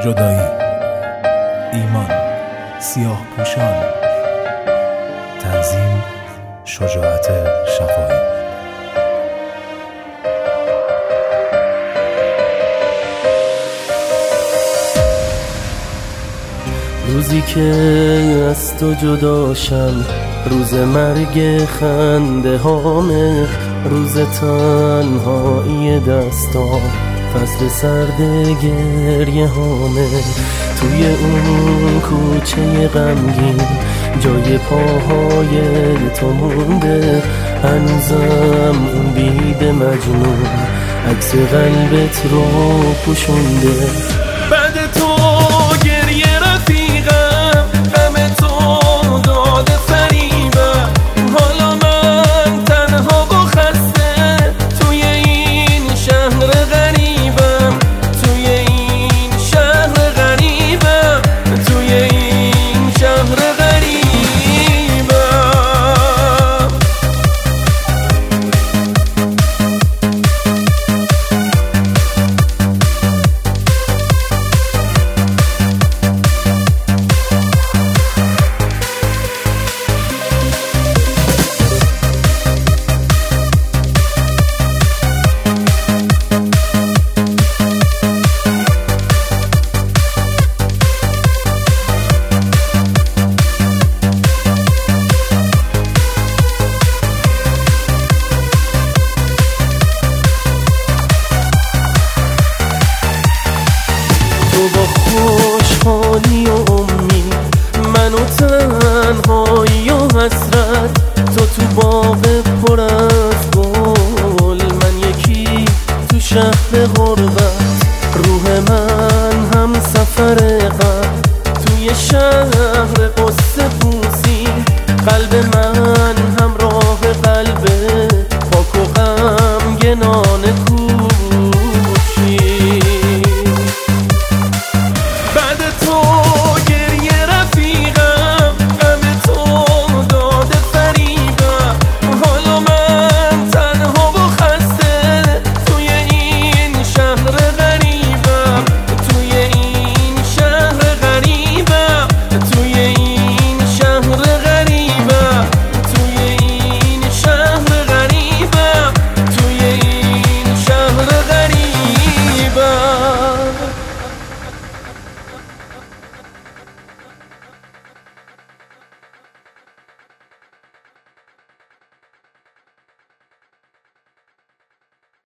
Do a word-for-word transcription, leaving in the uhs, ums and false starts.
جدایی، ایمان، سیاه پوشان. تنظیم شجاعت شفاهی. روزی که از تو جداشم، روز مرگ خنده هامه، روز تنهایی دستام، فصل سرد گریه هامه. توی اون کوچه غمگین جای پاهای تو مونده، هنوزم اون بید مجنون عکس قلبت رو پوشونده. بعد تو گریه رفیقم، غم تو داد فریبم، حالا من تنها و خسته توی این شهر غریبم، توی این شهر غریبم، توی این شهر غریبم. تو با خوشحالی و امید، من و تنهایی و حسرت، تو تو باغ پر از گل، من یکی تو شهر غربت. روح من هم سفر غم توی شهر قصه پوسی، قلب من هم راه قلب پاک و غمگنان کو.